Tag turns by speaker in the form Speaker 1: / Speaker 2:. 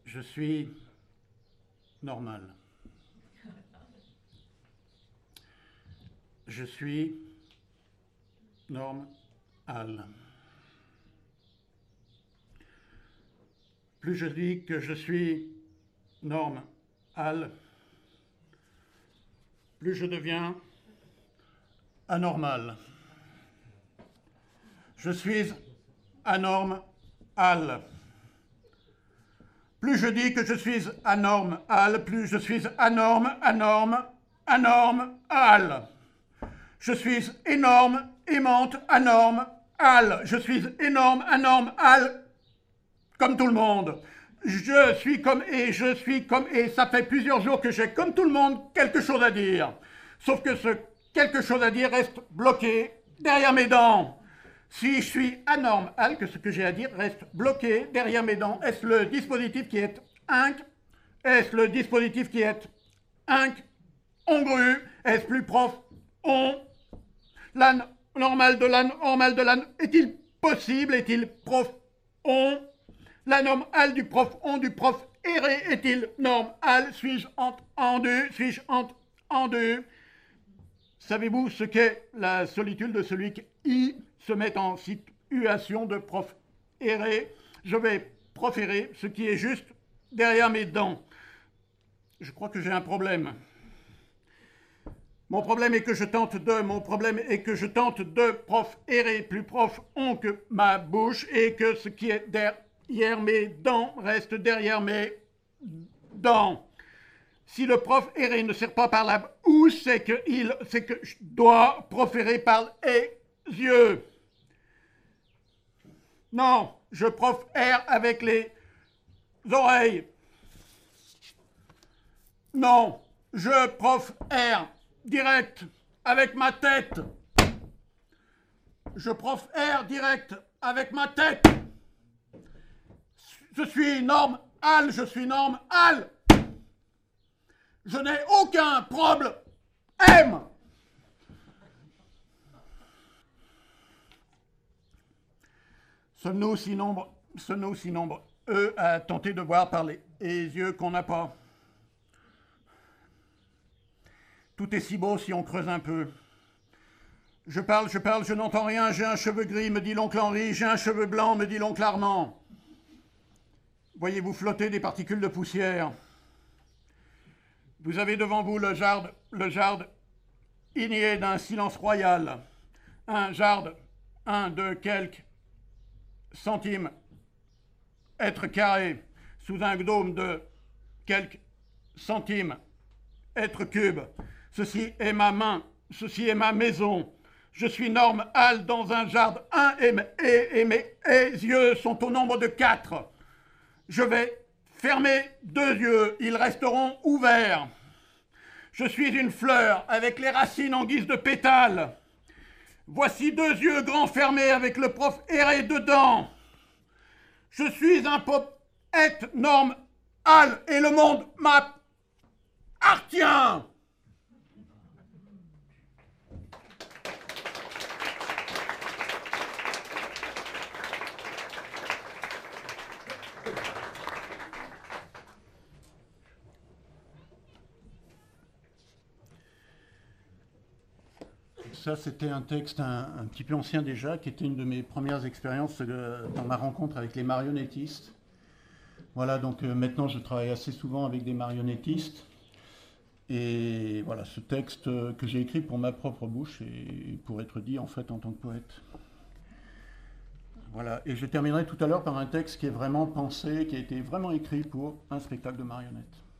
Speaker 1: Je suis normal. Je suis normal. Plus je dis que je suis normal, plus je deviens anormal. Je suis anormal. Plus je dis que je suis anormal, plus je suis anormal. Je suis énorme, aimante, anormal. Je suis énorme, anormal, comme tout le monde. Je suis comme et, ça fait plusieurs jours que j'ai, comme tout le monde, quelque chose à dire. Sauf que ce quelque chose à dire reste bloqué derrière mes dents. Si je suis anormal, que ce que j'ai à dire reste bloqué derrière mes dents, est-ce le dispositif qui est Est-ce le dispositif qui est incongru? Est-ce plus profond? L'âne normal de l'âne, est-il possible? Est-il profond? La normale du prof erré est-il normal? Suis-je entendu? Savez-vous ce qu'est la solitude de celui qui se met en situation de prof erré? Je vais proférer ce qui est juste derrière mes dents. Je crois que j'ai un problème. Mon problème est que je tente de proférer plus profond que ma bouche et que ce qui est derrière mes dents reste derrière mes dents. Si le prof erré ne sert pas par la bouche, c'est que je dois proférer par les yeux. Non, je profère avec les oreilles. Non, je profère direct avec ma tête. Je profère direct avec ma tête. Je suis normal. Je n'ai aucun problème. Sommes-nous si nombreux à tenter de voir par les yeux qu'on n'a pas? Tout est si beau si on creuse un peu. Je parle, je n'entends rien. J'ai un cheveu gris, me dit l'oncle Henri. J'ai un cheveu blanc, me dit l'oncle Armand. Voyez-vous flotter des particules de poussière. Vous avez devant vous le jardin igné d'un silence royal. Un jardin de quelques centimètres carrés sous un dôme de quelques centimètres cubes. Ceci est ma main, ceci est ma maison. Je suis normal dans un jardin et mes yeux sont au nombre de 4. Je vais fermer 2 yeux, ils resteront ouverts. Je suis une fleur avec les racines en guise de pétales. Voici 2 yeux grands fermés avec le prof erré dedans. Je suis un poète normal et le monde m'appartient. Ça, c'était un texte un petit peu ancien déjà, qui était une de mes premières expériences dans ma rencontre avec les marionnettistes. Voilà, donc maintenant je travaille assez souvent avec des marionnettistes. Et voilà, ce texte que j'ai écrit pour ma propre bouche et pour être dit en fait en tant que poète. Voilà, et je terminerai tout à l'heure par un texte qui est vraiment pensé, qui a été vraiment écrit pour un spectacle de marionnettes.